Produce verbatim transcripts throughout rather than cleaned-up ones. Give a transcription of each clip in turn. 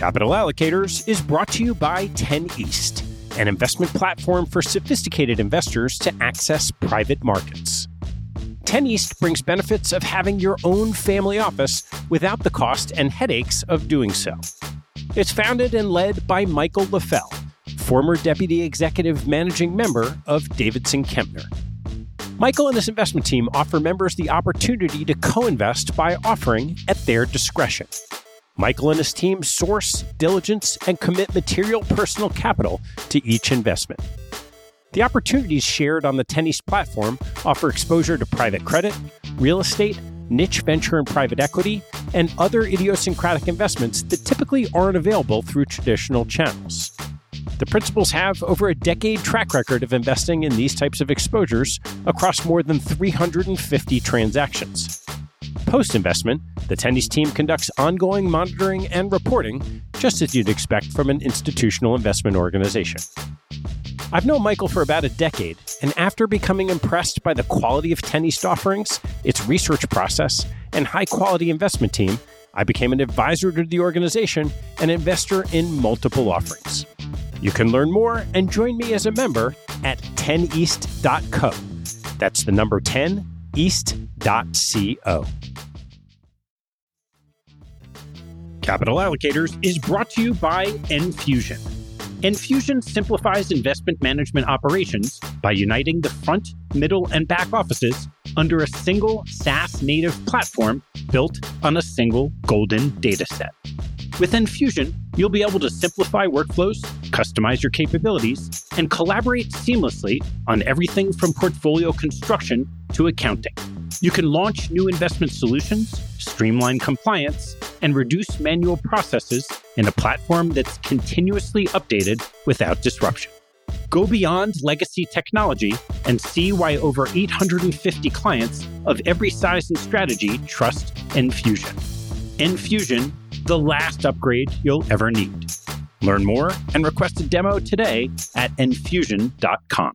Capital Allocators is brought to you by ten East, an investment platform for sophisticated investors to access private markets. ten East brings benefits of having your own family office without the cost and headaches of doing so. It's founded and led by Michael LaFell, former Deputy Executive Managing Member of Davidson Kempner. Michael and his investment team offer members the opportunity to co-invest by offering at their discretion. Michael and his team source, diligence, and commit material personal capital to each investment. The opportunities shared on the ten East platform offer exposure to private credit, real estate, niche venture and private equity, and other idiosyncratic investments that typically aren't available through traditional channels. The principals have over a decade track record of investing in these types of exposures across more than three hundred fifty transactions. Post-investment, the ten East team conducts ongoing monitoring and reporting, just as you'd expect from an institutional investment organization. I've known Michael for about a decade, and after becoming impressed by the quality of ten East offerings, its research process, and high-quality investment team, I became an advisor to the organization and investor in multiple offerings. You can learn more and join me as a member at ten east dot co. That's the number ten east dot co. Capital Allocators is brought to you by Enfusion. Enfusion simplifies investment management operations by uniting the front, middle, and back offices under a single SaaS-native platform built on a single golden data set. With Enfusion, you'll be able to simplify workflows, customize your capabilities, and collaborate seamlessly on everything from portfolio construction to accounting. You can launch new investment solutions, streamline compliance, and reduce manual processes in a platform that's continuously updated without disruption. Go beyond legacy technology and see why over eight hundred fifty clients of every size and strategy trust Enfusion. Enfusion, the last upgrade you'll ever need. Learn more and request a demo today at enfusion dot com.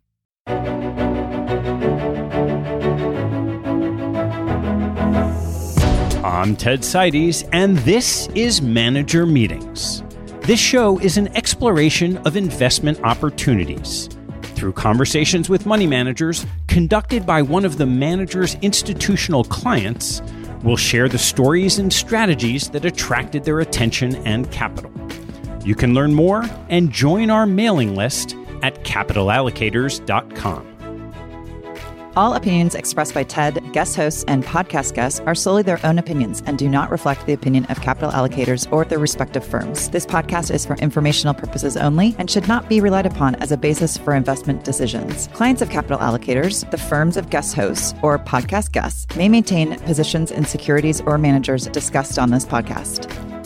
I'm Ted Seides, and this is Manager Meetings. This show is an exploration of investment opportunities. Through conversations with money managers conducted by one of the manager's institutional clients, we'll share the stories and strategies that attracted their attention and capital. You can learn more and join our mailing list at capital allocators dot com. All opinions expressed by Ted, guest hosts, and podcast guests are solely their own opinions and do not reflect the opinion of Capital Allocators or their respective firms. This podcast is for informational purposes only and should not be relied upon as a basis for investment decisions. Clients of Capital Allocators, the firms of guest hosts, or podcast guests may maintain positions in securities or managers discussed on this podcast.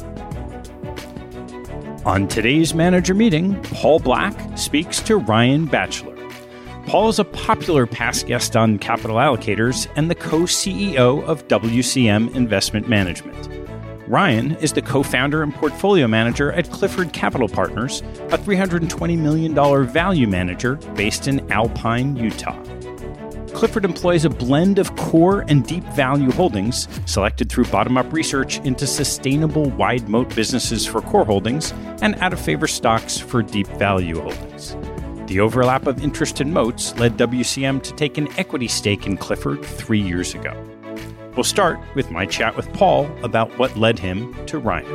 On today's manager meeting, Paul Black speaks to Ryan Batchelor. Paul is a popular past guest on Capital Allocators and the co-C E O of W C M Investment Management. Ryan is the co-founder and portfolio manager at Clifford Capital Partners, a three hundred twenty million dollars value manager based in Alpine, Utah. Clifford employs a blend of core and deep value holdings selected through bottom-up research into sustainable wide moat businesses for core holdings and out-of-favor stocks for deep value holdings. The overlap of interest in moats led W C M to take an equity stake in Clifford three years ago. We'll start with my chat with Paul about what led him to Ryan.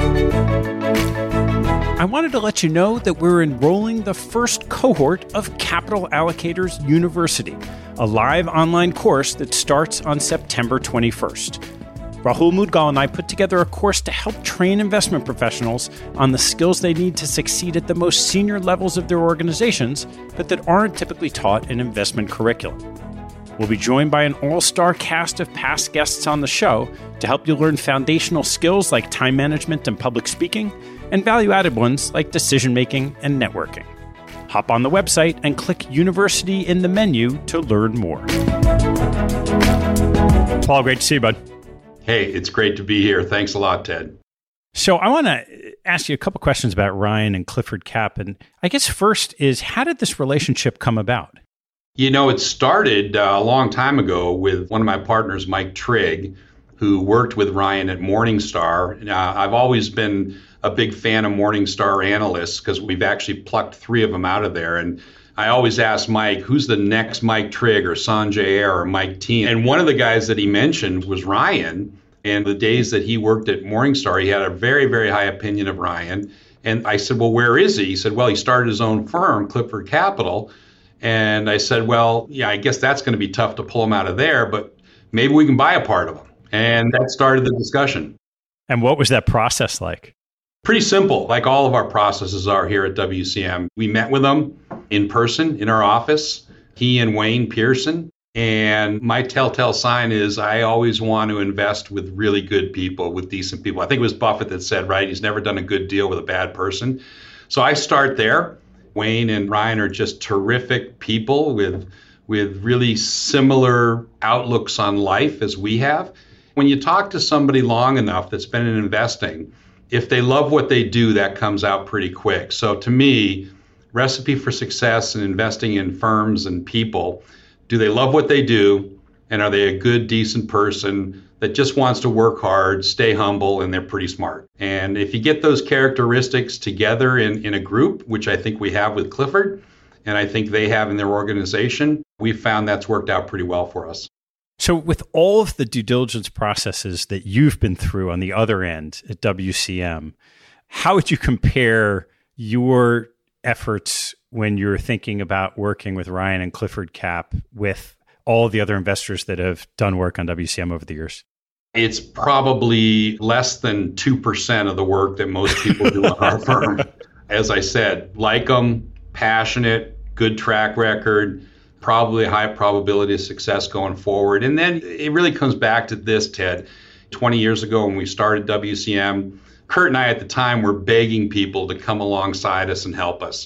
I wanted to let you know that we're enrolling the first cohort of Capital Allocators University, a live online course that starts on September twenty-first. Rahul Mudgal and I put together a course to help train investment professionals on the skills they need to succeed at the most senior levels of their organizations, but that aren't typically taught in investment curriculum. We'll be joined by an all-star cast of past guests on the show to help you learn foundational skills like time management and public speaking, and value-added ones like decision-making and networking. Hop on the website and click University in the menu to learn more. Paul, great to see you, bud. Hey, it's great to be here. Thanks a lot, Ted. So I want to ask you a couple questions about Ryan and Clifford Cap. And I guess first is, how did this relationship come about? You know, it started uh, a long time ago with one of my partners, Mike Trigg, who worked with Ryan at Morningstar. Now, I've always been a big fan of Morningstar analysts because we've actually plucked three of them out of there. And I always ask Mike, who's the next Mike Trigg or Sanjay Ayer or Mike Teen? And one of the guys that he mentioned was Ryan. And the days that he worked at Morningstar, he had a very, very high opinion of Ryan. And I said, well, where is he? He said, well, he started his own firm, Clifford Capital. And I said, well, yeah, I guess that's going to be tough to pull him out of there, but maybe we can buy a part of him. And that started the discussion. And what was that process like? Pretty simple, like all of our processes are here at W C M. We met with him in person in our office, he and Wayne Pearson. And my telltale sign is I always want to invest with really good people, with decent people. I think it was Buffett that said, right, he's never done a good deal with a bad person. So I start there. Wayne and Ryan are just terrific people with, with really similar outlooks on life as we have. When you talk to somebody long enough that's been in investing, if they love what they do, that comes out pretty quick. So to me, recipe for success in investing in firms and people, do they love what they do? And are they a good, decent person that just wants to work hard, stay humble, and they're pretty smart? And if you get those characteristics together in, in a group, which I think we have with Clifford, and I think they have in their organization, we found that's worked out pretty well for us. So with all of the due diligence processes that you've been through on the other end at W C M, how would you compare your efforts when you're thinking about working with Ryan and Clifford Cap with all of the other investors that have done work on W C M over the years? It's probably less than two percent of the work that most people do on our firm. As I said, like them, passionate, good track record, probably a high probability of success going forward. And then it really comes back to this, Ted. twenty years ago when we started W C M, Kurt and I at the time were begging people to come alongside us and help us.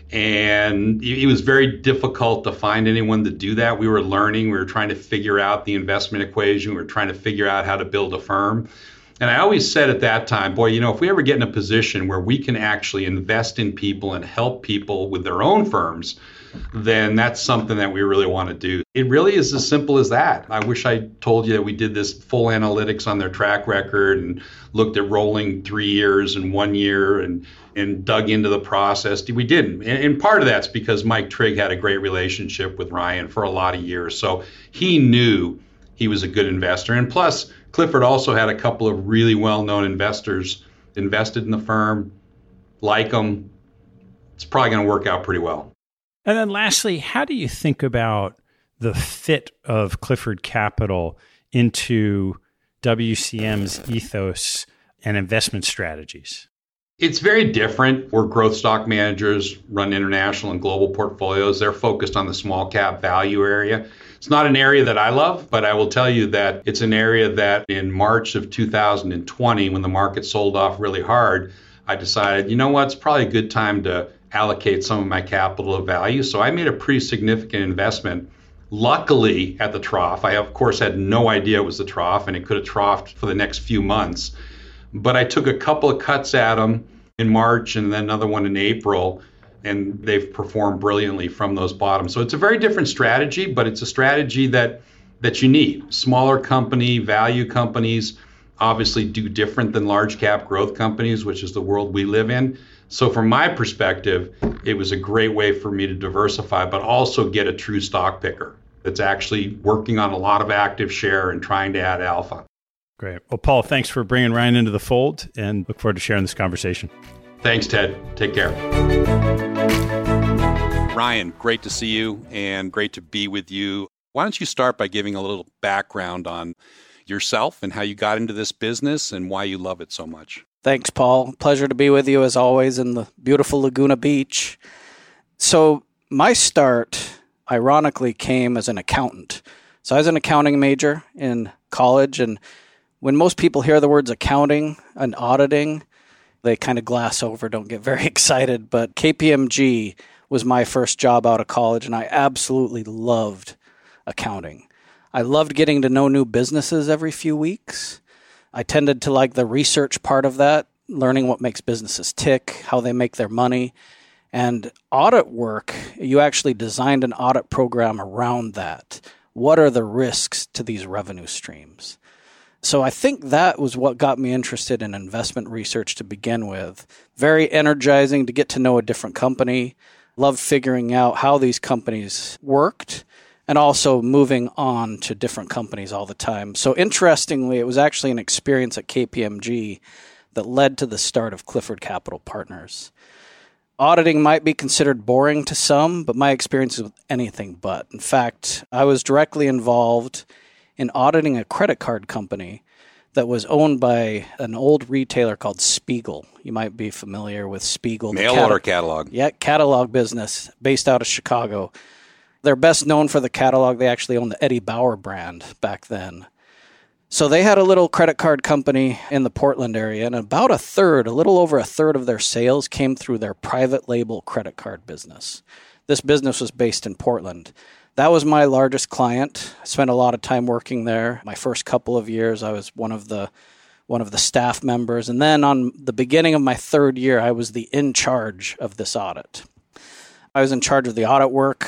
And it was very difficult to find anyone to do that. We were learning. We were trying to figure out the investment equation. We were trying to figure out how to build a firm. And I always said at that time, boy, you know, if we ever get in a position where we can actually invest in people and help people with their own firms, then that's something that we really want to do. It really is as simple as that. I wish I told you that we did this full analytics on their track record and looked at rolling three years and one year and, and dug into the process. We didn't. And, and part of that's because Mike Trigg had a great relationship with Ryan for a lot of years. So he knew he was a good investor. And plus, Clifford also had a couple of really well-known investors invested in the firm, like them. It's probably going to work out pretty well. And then lastly, how do you think about the fit of Clifford Capital into W C M's ethos and investment strategies? It's very different. We're growth stock managers, run international and global portfolios. They're focused on the small cap value area. It's not an area that I love, but I will tell you that it's an area that in March of two thousand twenty, when the market sold off really hard, I decided, you know what, it's probably a good time to allocate some of my capital to value. So I made a pretty significant investment. Luckily, at the trough, I of course had no idea it was the trough, and it could have troughed for the next few months. But I took a couple of cuts at them in March and then another one in April, and they've performed brilliantly from those bottoms. So it's a very different strategy, but it's a strategy that that you need. Smaller company, value companies obviously do different than large cap growth companies, which is the world we live in. So from my perspective, it was a great way for me to diversify, but also get a true stock picker that's actually working on a lot of active share and trying to add alpha. Great. Well, Paul, thanks for bringing Ryan into the fold, and look forward to sharing this conversation. Thanks, Ted. Take care. Ryan, great to see you and great to be with you. Why don't you start by giving a little background on yourself and how you got into this business and why you love it so much? Thanks, Paul. Pleasure to be with you as always in the beautiful Laguna Beach. So my start, ironically, came as an accountant. So I was an accounting major in college, and when most people hear the words accounting and auditing, they kind of glass over, don't get very excited. But K P M G was my first job out of college, and I absolutely loved accounting. I loved getting to know new businesses every few weeks. I tended to like the research part of that, learning what makes businesses tick, how they make their money. And audit work, you actually designed an audit program around that. What are the risks to these revenue streams? So I think that was what got me interested in investment research to begin with. Very energizing to get to know a different company. Loved figuring out how these companies worked and also moving on to different companies all the time. So interestingly, it was actually an experience at K P M G that led to the start of Clifford Capital Partners. Auditing might be considered boring to some, but my experience is anything but. In fact, I was directly involved in auditing a credit card company that was owned by an old retailer called Spiegel. You might be familiar with Spiegel. Mail order catalog. Yeah, catalog business based out of Chicago. They're best known for the catalog. They actually owned the Eddie Bauer brand back then. So they had a little credit card company in the Portland area, and about a third, a little over a third of their sales came through their private label credit card business. This business was based in Portland. That was my largest client. I spent a lot of time working there. My first couple of years, I was one of the one of the staff members. And then on the beginning of my third year, I was the in charge of this audit. I was in charge of the audit work.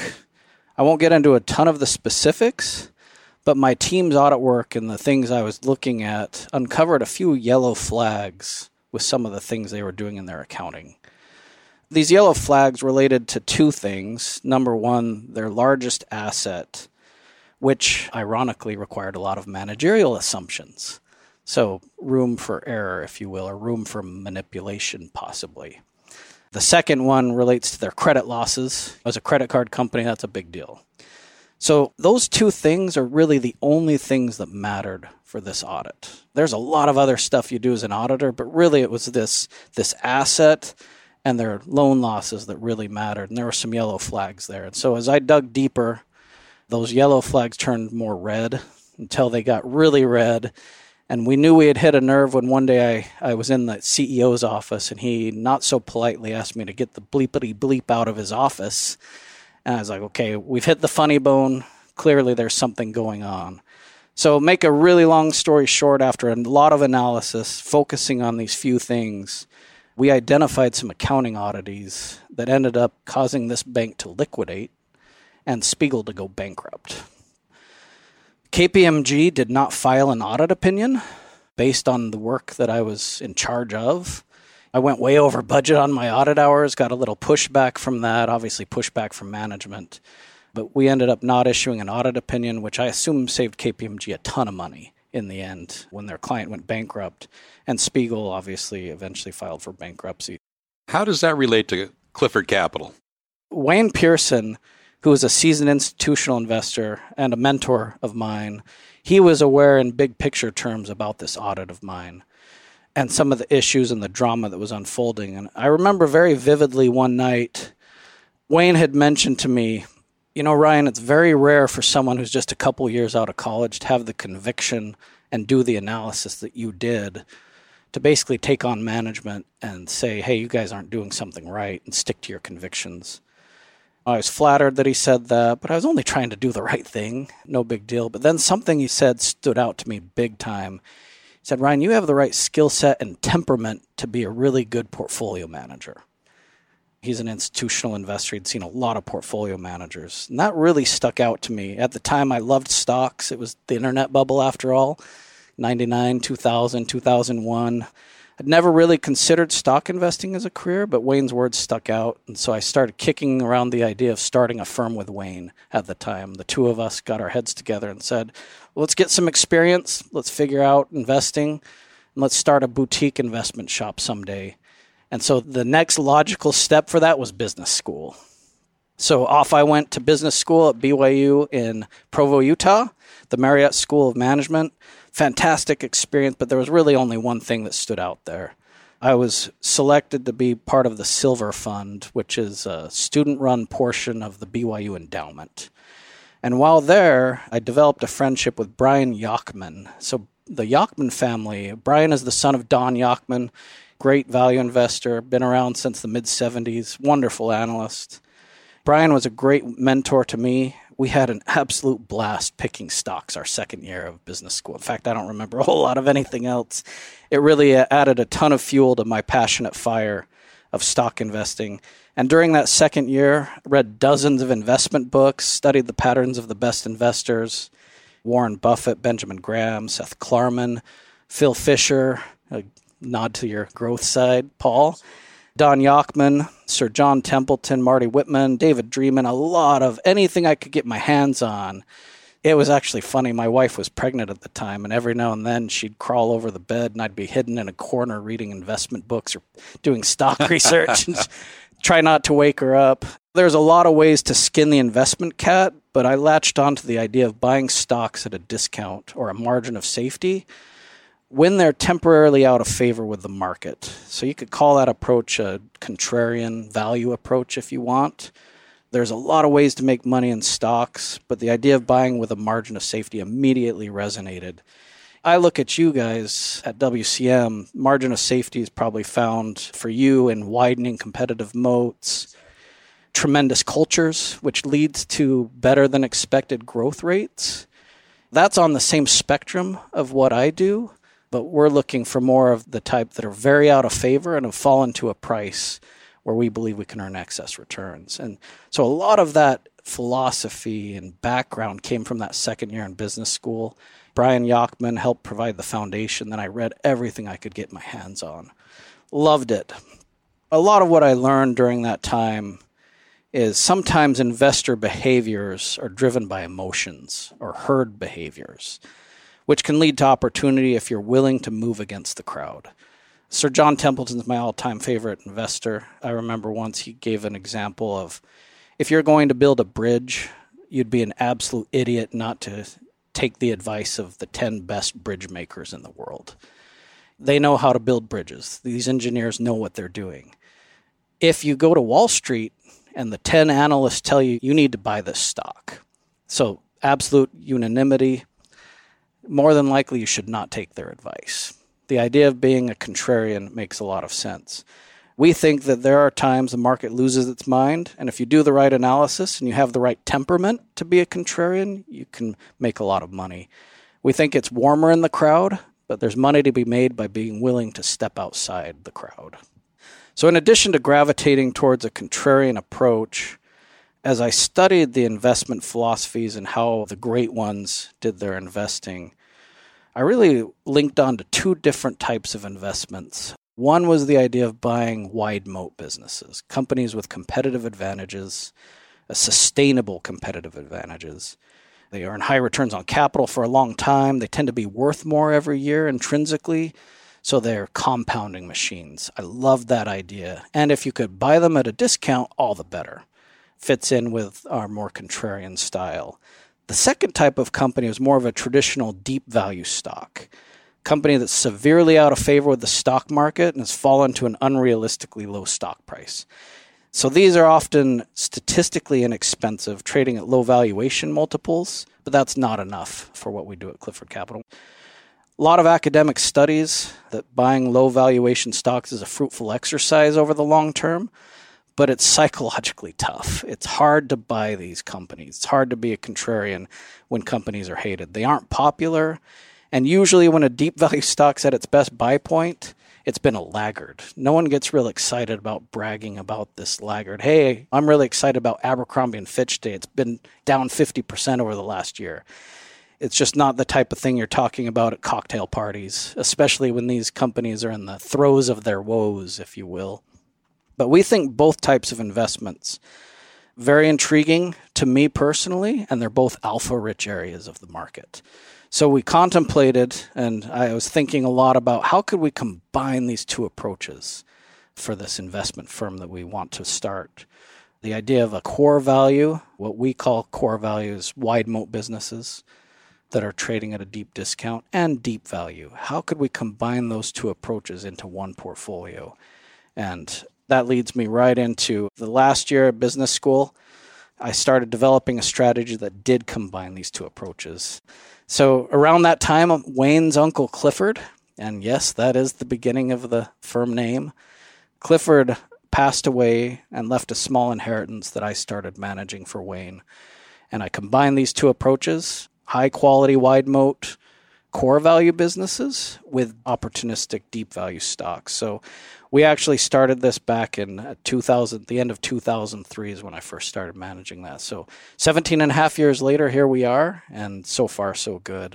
I won't get into a ton of the specifics, but my team's audit work and the things I was looking at uncovered a few yellow flags with some of the things they were doing in their accounting. These yellow flags related to two things. Number one, their largest asset, which ironically required a lot of managerial assumptions. So room for error, if you will, or room for manipulation possibly. The second one relates to their credit losses. As a credit card company, that's a big deal. So those two things are really the only things that mattered for this audit. There's a lot of other stuff you do as an auditor, but really it was this, this asset and their loan losses that really mattered. And there were some yellow flags there. And so as I dug deeper, those yellow flags turned more red until they got really red. And we knew we had hit a nerve when one day I, I was in the C E O's office and he not so politely asked me to get the bleepity bleep out of his office. And I was like, okay, we've hit the funny bone. Clearly there's something going on. So make a really long story short, after a lot of analysis, focusing on these few things, we identified some accounting oddities that ended up causing this bank to liquidate and Spiegel to go bankrupt. K P M G did not file an audit opinion based on the work that I was in charge of. I went way over budget on my audit hours, got a little pushback from that, obviously pushback from management. But we ended up not issuing an audit opinion, which I assume saved K P M G a ton of money in the end when their client went bankrupt. And Spiegel obviously eventually filed for bankruptcy. How does that relate to Clifford Capital? Wayne Pearson, who is a seasoned institutional investor and a mentor of mine, he was aware in big picture terms about this audit of mine and some of the issues and the drama that was unfolding. And I remember very vividly one night, Wayne had mentioned to me, you know, Ryan, it's very rare for someone who's just a couple years out of college to have the conviction and do the analysis that you did to basically take on management and say, hey, you guys aren't doing something right, and stick to your convictions. I was flattered that he said that, but I was only trying to do the right thing. No big deal. But then something he said stood out to me big time. He said, Ryan, you have the right skill set and temperament to be a really good portfolio manager. He's an institutional investor. He'd seen a lot of portfolio managers. And that really stuck out to me. At the time, I loved stocks. It was the internet bubble, after all, ninety-nine, two thousand, two thousand one. I'd never really considered stock investing as a career, but Wayne's words stuck out. And so I started kicking around the idea of starting a firm with Wayne at the time. The two of us got our heads together and said, well, let's get some experience. Let's figure out investing. And let's start a boutique investment shop someday. And so the next logical step for that was business school. So off I went to business school at B Y U in Provo, Utah, the Marriott School of Management. Fantastic experience, but there was really only one thing that stood out there. I was selected to be part of the Silver Fund, which is a student-run portion of the B Y U endowment. And while there, I developed a friendship with Brian Yachman. So the Yachman family, Brian is the son of Don Yachman, great value investor, been around since the mid-seventies, wonderful analyst. Brian was a great mentor to me. We had an absolute blast picking stocks our second year of business school. In fact, I don't remember a whole lot of anything else. It really added a ton of fuel to my passionate fire of stock investing. And during that second year, I read dozens of investment books, studied the patterns of the best investors, Warren Buffett, Benjamin Graham, Seth Klarman, Phil Fisher, a nod to your growth side, Paul, Don Yachman, Sir John Templeton, Marty Whitman, David Dreaman, a lot of anything I could get my hands on. It was actually funny. My wife was pregnant at the time, and every now and then she'd crawl over the bed, and I'd be hidden in a corner reading investment books or doing stock research and try not to wake her up. There's a lot of ways to skin the investment cat, but I latched onto the idea of buying stocks at a discount or a margin of safety when they're temporarily out of favor with the market. So you could call that approach a contrarian value approach if you want. There's a lot of ways to make money in stocks, but the idea of buying with a margin of safety immediately resonated. I look at you guys at W C M, margin of safety is probably found for you in widening competitive moats, tremendous cultures, which leads to better than expected growth rates. That's on the same spectrum of what I do, but we're looking for more of the type that are very out of favor and have fallen to a price where we believe we can earn excess returns. And so a lot of that philosophy and background came from that second year in business school. Brian Yachman helped provide the foundation. Then I read everything I could get my hands on. Loved it. A lot of what I learned during that time is sometimes investor behaviors are driven by emotions or herd behaviors, which can lead to opportunity if you're willing to move against the crowd. Sir John Templeton's my all-time favorite investor. I remember once he gave an example of, if you're going to build a bridge, you'd be an absolute idiot not to take the advice of the ten best bridge makers in the world. They know how to build bridges. These engineers know what they're doing. If you go to Wall Street and the ten analysts tell you you need to buy this stock, so absolute unanimity, more than likely you should not take their advice. The idea of being a contrarian makes a lot of sense. We think that there are times the market loses its mind, and if you do the right analysis and you have the right temperament to be a contrarian, you can make a lot of money. We think it's warmer in the crowd, but there's money to be made by being willing to step outside the crowd. So in addition to gravitating towards a contrarian approach, as I studied the investment philosophies and how the great ones did their investing, I really linked on to two different types of investments. One was the idea of buying wide moat businesses, companies with competitive advantages, a sustainable competitive advantages. They earn high returns on capital for a long time. They tend to be worth more every year intrinsically, so they're compounding machines. I love that idea. And if you could buy them at a discount, all the better. Fits in with our more contrarian style. The second type of company is more of a traditional deep value stock. Company that's severely out of favor with the stock market and has fallen to an unrealistically low stock price. So these are often statistically inexpensive, trading at low valuation multiples, but that's not enough for what we do at Clifford Capital. A lot of academic studies that buying low valuation stocks is a fruitful exercise over the long term, but it's psychologically tough. It's hard to buy these companies. It's hard to be a contrarian when companies are hated. They aren't popular, and usually when a deep value stock's at its best buy point, it's been a laggard. No one gets real excited about bragging about this laggard. Hey, I'm really excited about Abercrombie and Fitch today. It's been down fifty percent over the last year. It's just not the type of thing you're talking about at cocktail parties, especially when these companies are in the throes of their woes, if you will. But we think both types of investments, very intriguing to me personally, and they're both alpha-rich areas of the market. So we contemplated, and I was thinking a lot about how could we combine these two approaches for this investment firm that we want to start. The idea of a core value, what we call core value is wide moat businesses that are trading at a deep discount, and deep value. How could we combine those two approaches into one portfolio? And that leads me right into the last year at business school. I started developing a strategy that did combine these two approaches. So around that time, Wayne's uncle Clifford, and yes, that is the beginning of the firm name, Clifford passed away and left a small inheritance that I started managing for Wayne. And I combined these two approaches, high quality wide moat core value businesses with opportunistic deep value stocks. So we actually started this back in two thousand, the end of two thousand three is when I first started managing that. So seventeen and a half years later, here we are, and so far so good.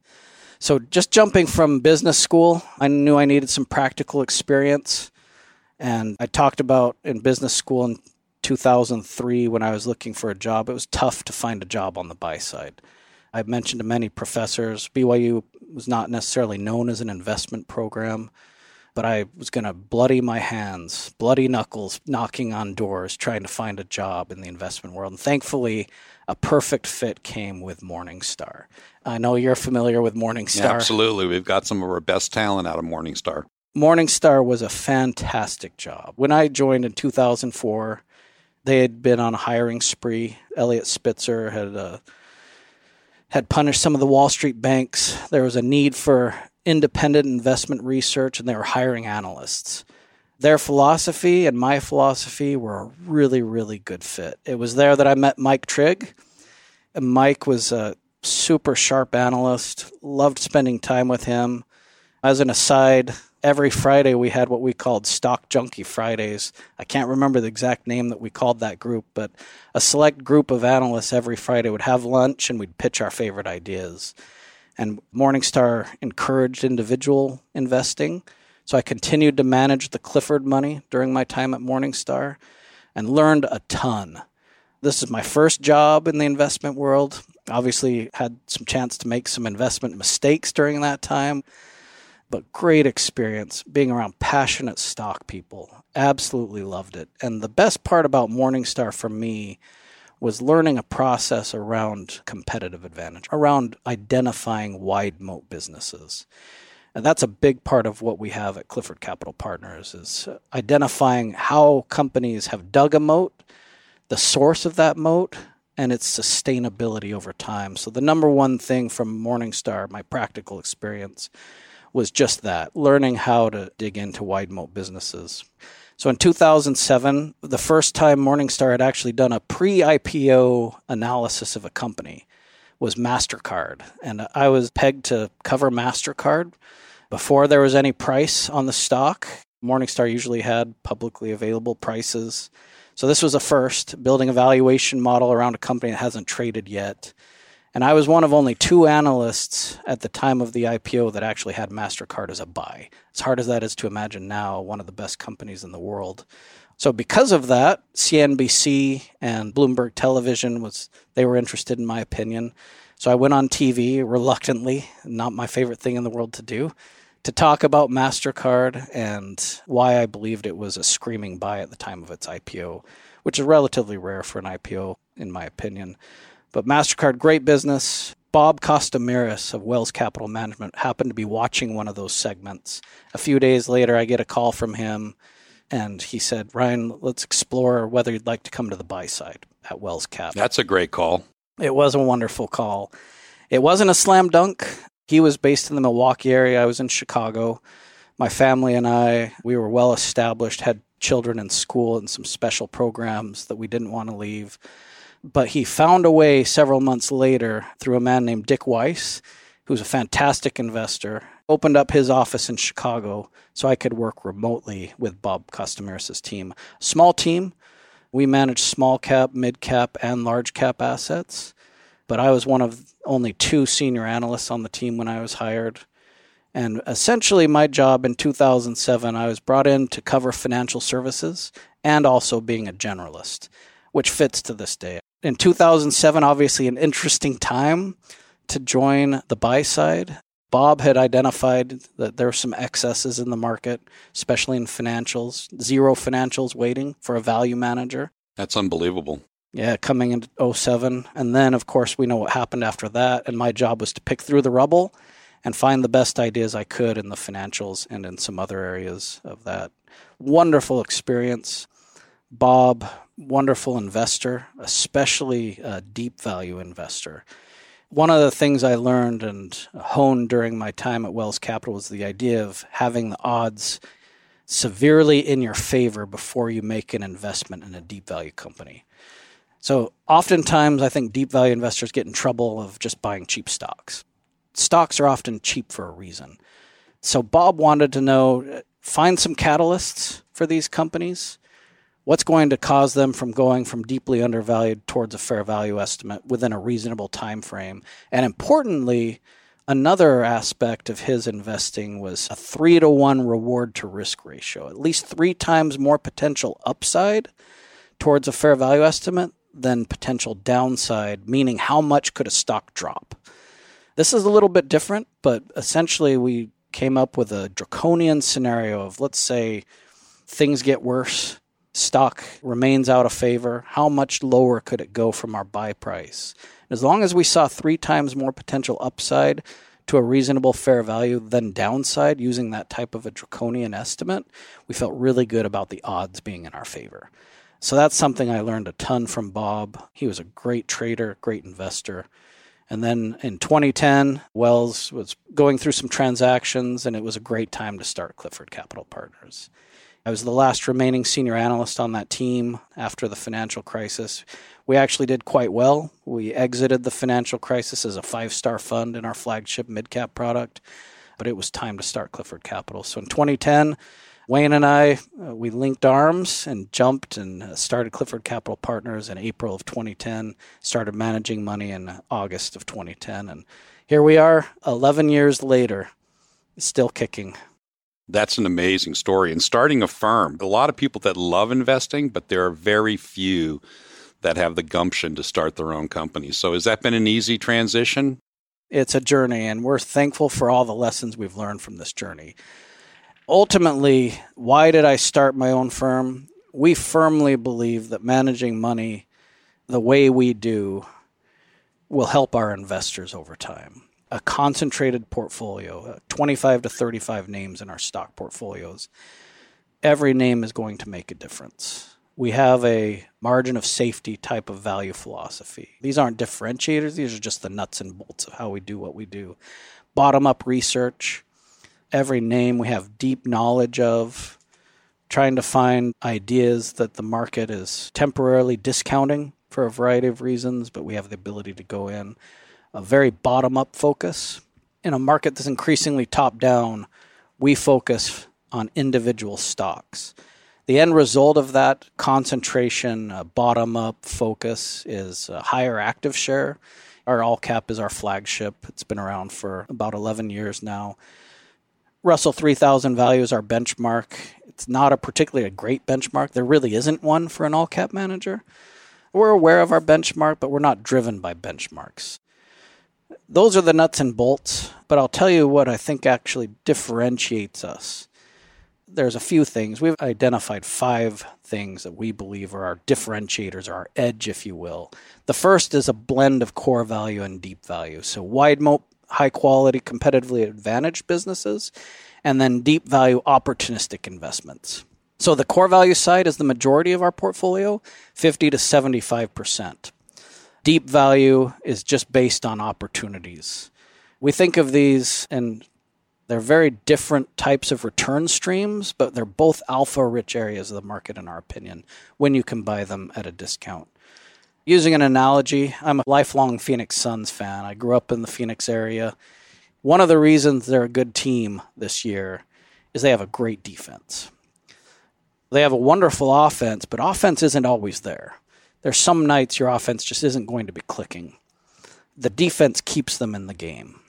So just jumping from business school, I knew I needed some practical experience. And I talked about in business school in two thousand three when I was looking for a job, it was tough to find a job on the buy side. I've mentioned to many professors, B Y U was not necessarily known as an investment program, but I was going to bloody my hands, bloody knuckles, knocking on doors, trying to find a job in the investment world. And thankfully, a perfect fit came with Morningstar. I know you're familiar with Morningstar. Yeah, absolutely. We've got some of our best talent out of Morningstar. Morningstar was a fantastic job. When I joined in two thousand four, they had been on a hiring spree. Elliot Spitzer had uh, had punished some of the Wall Street banks. There was a need for independent investment research, and they were hiring analysts. Their philosophy and my philosophy were a really, really good fit. It was there that I met Mike Trigg. And Mike was a super sharp analyst, loved spending time with him. As an aside, every Friday we had what we called Stock Junkie Fridays. I can't remember the exact name that we called that group, but a select group of analysts every Friday would have lunch and we'd pitch our favorite ideas. And Morningstar encouraged individual investing. So I continued to manage the Clifford money during my time at Morningstar and learned a ton. This is my first job in the investment world. Obviously had some chance to make some investment mistakes during that time. But great experience being around passionate stock people. Absolutely loved it. And the best part about Morningstar for me was learning a process around competitive advantage, around identifying wide moat businesses. And that's a big part of what we have at Clifford Capital Partners is identifying how companies have dug a moat, the source of that moat, and its sustainability over time. So the number one thing from Morningstar, my practical experience, was just that, learning how to dig into wide moat businesses. So in two thousand seven, the first time Morningstar had actually done a pre-I P O analysis of a company was MasterCard. And I was pegged to cover MasterCard before there was any price on the stock. Morningstar usually had publicly available prices. So this was a first, building a valuation model around a company that hasn't traded yet. And I was one of only two analysts at the time of the I P O that actually had MasterCard as a buy. As hard as that is to imagine now, one of the best companies in the world. So because of that, C N B C and Bloomberg Television, was they were interested in my opinion. So I went on T V reluctantly, not my favorite thing in the world to do, to talk about MasterCard and why I believed it was a screaming buy at the time of its I P O, which is relatively rare for an I P O, in my opinion. But MasterCard, great business. Bob Costamiris of Wells Capital Management happened to be watching one of those segments. A few days later, I get a call from him, and he said, Ryan, let's explore whether you'd like to come to the buy side at Wells Cap. That's a great call. It was a wonderful call. It wasn't a slam dunk. He was based in the Milwaukee area. I was in Chicago. My family and I, we were well established, had children in school and some special programs that we didn't want to leave. But he found a way several months later through a man named Dick Weiss, who's a fantastic investor, opened up his office in Chicago so I could work remotely with Bob Costamiris' team. Small team. We managed small cap, mid cap, and large cap assets. But I was one of only two senior analysts on the team when I was hired. And essentially my job in two thousand seven, I was brought in to cover financial services and also being a generalist, which fits to this day. In two thousand seven, obviously an interesting time to join the buy side. Bob had identified that there were some excesses in the market, especially in financials, zero financials waiting for a value manager. That's unbelievable. Yeah, coming into oh seven. And then, of course, we know what happened after that. And my job was to pick through the rubble and find the best ideas I could in the financials and in some other areas of that. Wonderful experience. Bob, wonderful investor, especially a deep value investor. One of the things I learned and honed during my time at Wells Capital was the idea of having the odds severely in your favor before you make an investment in a deep value company. So oftentimes I think deep value investors get in trouble of just buying cheap stocks. stocks are often cheap for a reason. So Bob wanted to know, find some catalysts for these companies. What's going to cause them from going from deeply undervalued towards a fair value estimate within a reasonable time frame? And importantly, another aspect of his investing was a three to one reward to risk ratio, at least three times more potential upside towards a fair value estimate than potential downside, meaning how much could a stock drop? This is a little bit different, but essentially we came up with a draconian scenario of, let's say, things get worse, stock remains out of favor. How much lower could it go from our buy price? As long as we saw three times more potential upside to a reasonable fair value than downside using that type of a draconian estimate, we felt really good about the odds being in our favor. So that's something I learned a ton from Bob. He was a great trader, great investor. And then in twenty ten, Wells was going through some transactions, and it was a great time to start Clifford Capital Partners. I was the last remaining senior analyst on that team after the financial crisis. We actually did quite well. We exited the financial crisis as a five-star fund in our flagship mid-cap product, but it was time to start Clifford Capital. So in twenty ten, Wayne and I, uh, we linked arms and jumped and uh, started Clifford Capital Partners in April of twenty ten, started managing money in August of twenty ten, and here we are eleven years later, still kicking. That's an amazing story. And starting a firm, a lot of people that love investing, but there are very few that have the gumption to start their own company. So has that been an easy transition? It's a journey, and we're thankful for all the lessons we've learned from this journey. Ultimately, why did I start my own firm? We firmly believe that managing money the way we do will help our investors over time. A concentrated portfolio, twenty-five to thirty-five names in our stock portfolios. Every name is going to make a difference. We have a margin of safety type of value philosophy. These aren't differentiators. These are just the nuts and bolts of how we do what we do. Bottom-up research. Every name we have deep knowledge of. Trying to find ideas that the market is temporarily discounting for a variety of reasons, but we have the ability to go in. A very bottom-up focus. In a market that's increasingly top-down, we focus on individual stocks. The end result of that concentration, uh, bottom-up focus is a higher active share. Our all-cap is our flagship. It's been around for about eleven years now. Russell three thousand value is our benchmark. It's not a particularly a great benchmark. There really isn't one for an all-cap manager. We're aware of our benchmark, but we're not driven by benchmarks. Those are the nuts and bolts, but I'll tell you what I think actually differentiates us. There's a few things. We've identified five things that we believe are our differentiators, our edge, if you will. The first is a blend of core value and deep value. So wide moat, high quality, competitively advantaged businesses, and then deep value opportunistic investments. So the core value side is the majority of our portfolio, fifty to seventy-five percent. Deep value is just based on opportunities. We think of these, and they're very different types of return streams, but they're both alpha-rich areas of the market, in our opinion, when you can buy them at a discount. Using an analogy, I'm a lifelong Phoenix Suns fan. I grew up in the Phoenix area. One of the reasons they're a good team this year is they have a great defense. They have a wonderful offense, but offense isn't always there. There's some nights your offense just isn't going to be clicking. The defense keeps them in the game.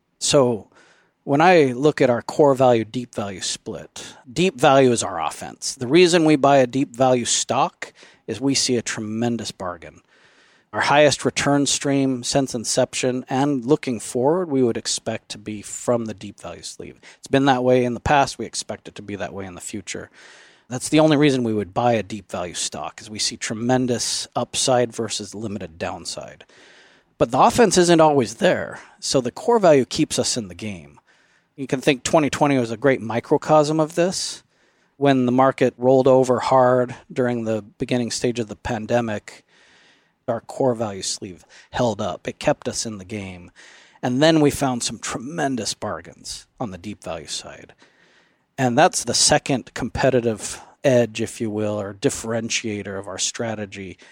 So when I look at our core value, deep value split, deep value is our offense. The reason we buy a deep value stock is we see a tremendous bargain. Our highest return stream since inception and looking forward, we would expect to be from the deep value sleeve. It's been that way in the past. We expect it to be that way in the future. That's the only reason we would buy a deep value stock, is we see tremendous upside versus limited downside. But the offense isn't always there, so the core value keeps us in the game. You can think twenty twenty was a great microcosm of this. When the market rolled over hard during the beginning stage of the pandemic, our core value sleeve held up. It kept us in the game. And then we found some tremendous bargains on the deep value side. And that's the second competitive edge, if you will, or differentiator of our strategy,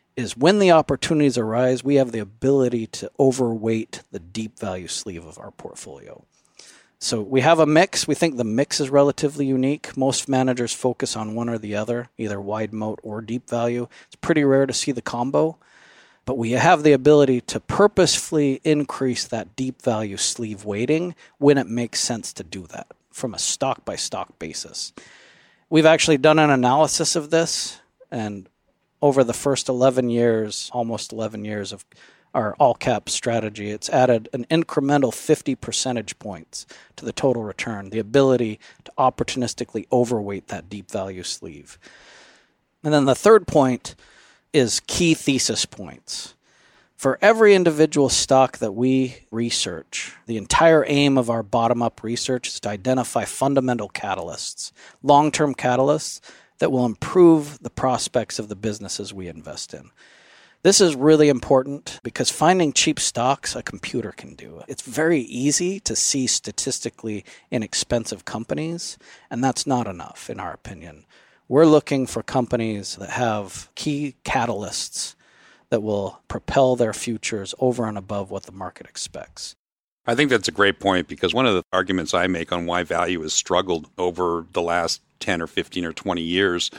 is when the opportunities arise, we have the ability to overweight the deep value sleeve of our portfolio. So we have a mix. We think the mix is relatively unique. Most managers focus on one or the other, either wide moat or deep value. It's pretty rare to see the combo, but we have the ability to purposefully increase that deep value sleeve weighting when it makes sense to do that from a stock by stock basis. We've actually done an analysis of this, and over the first eleven years, almost eleven years of our all-cap strategy, it's added an incremental fifty percentage points to the total return, the ability to opportunistically overweight that deep value sleeve. And then the third point is key thesis points. For every individual stock that we research, the entire aim of our bottom-up research is to identify fundamental catalysts, long-term catalysts that will improve the prospects of the businesses we invest in. This is really important because finding cheap stocks, a computer can do. It's very easy to see statistically inexpensive companies, and that's not enough, in our opinion. We're looking for companies that have key catalysts that will propel their futures over and above what the market expects. I think that's a great point, because one of the arguments I make on why value has struggled over the last ten or fifteen or twenty years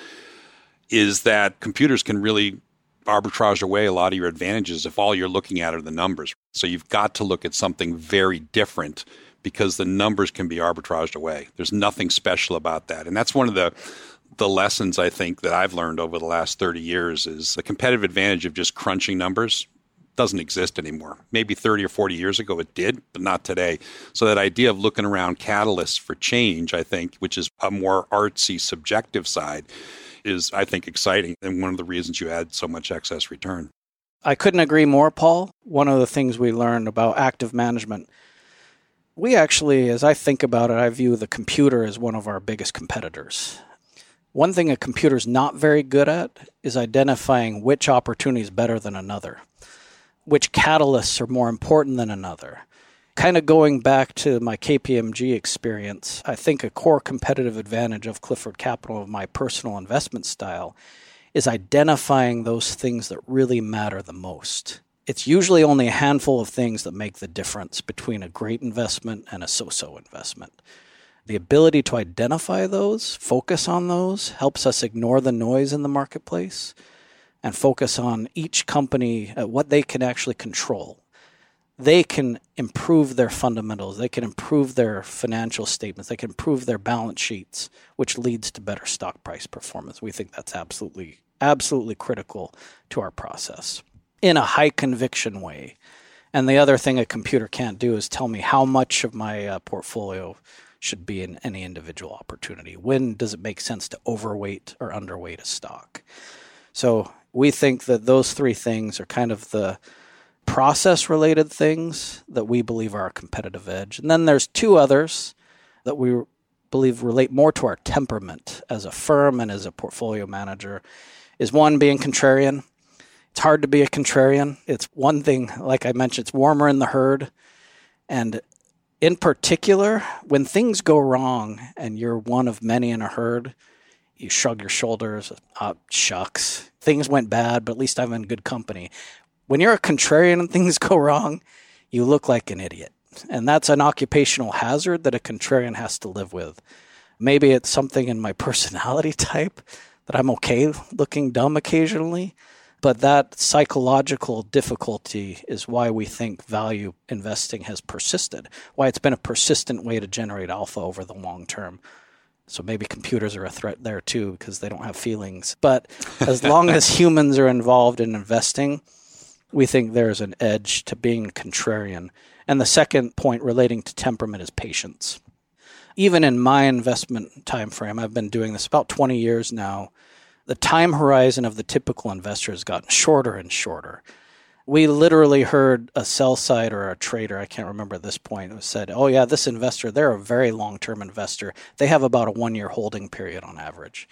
is that computers can really arbitrage away a lot of your advantages if all you're looking at are the numbers. So you've got to look at something very different because the numbers can be arbitraged away. There's nothing special about that. And that's one of the the lessons I think that I've learned over the last thirty years is the competitive advantage of just crunching numbers doesn't exist anymore. Maybe thirty or forty years ago it did, but not today. So that idea of looking around catalysts for change, I think, which is a more artsy, subjective side, is, I think, exciting and one of the reasons you add so much excess return. I couldn't agree more, Paul. One of the things we learned about active management, we actually, as I think about it, I view the computer as one of our biggest competitors. One thing a computer is not very good at is identifying which opportunity is better than another, which catalysts are more important than another. Kind of going back to my K P M G experience, I think a core competitive advantage of Clifford Capital, of my personal investment style, is identifying those things that really matter the most. It's usually only a handful of things that make the difference between a great investment and a so-so investment. The ability to identify those, focus on those, helps us ignore the noise in the marketplace and focus on each company at what they can actually control. They can improve their fundamentals. They can improve their financial statements. They can improve their balance sheets, which leads to better stock price performance. We think that's absolutely, absolutely critical to our process in a high conviction way. And the other thing a computer can't do is tell me how much of my uh, portfolio should be in any individual opportunity. When does it make sense to overweight or underweight a stock? So we think that those three things are kind of the process-related things that we believe are a competitive edge. And then there's two others that we believe relate more to our temperament as a firm and as a portfolio manager, is one being contrarian. It's hard to be a contrarian. It's one thing, like I mentioned, it's warmer in the herd. And in particular, when things go wrong and you're one of many in a herd, you shrug your shoulders, uh, shucks, things went bad, but at least I'm in good company. When you're a contrarian and things go wrong, you look like an idiot. And that's an occupational hazard that a contrarian has to live with. Maybe it's something in my personality type that I'm okay looking dumb occasionally, but that psychological difficulty is why we think value investing has persisted, why it's been a persistent way to generate alpha over the long term. So maybe computers are a threat there too because they don't have feelings. But as long as humans are involved in investing, we think there's an edge to being contrarian. And the second point relating to temperament is patience. Even in my investment time frame, I've been doing this about twenty years now, the time horizon of the typical investor has gotten shorter and shorter. We literally heard a sell side or a trader, I can't remember at this point, who said, oh yeah, this investor, they're a very long-term investor. They have about a one-year holding period on average.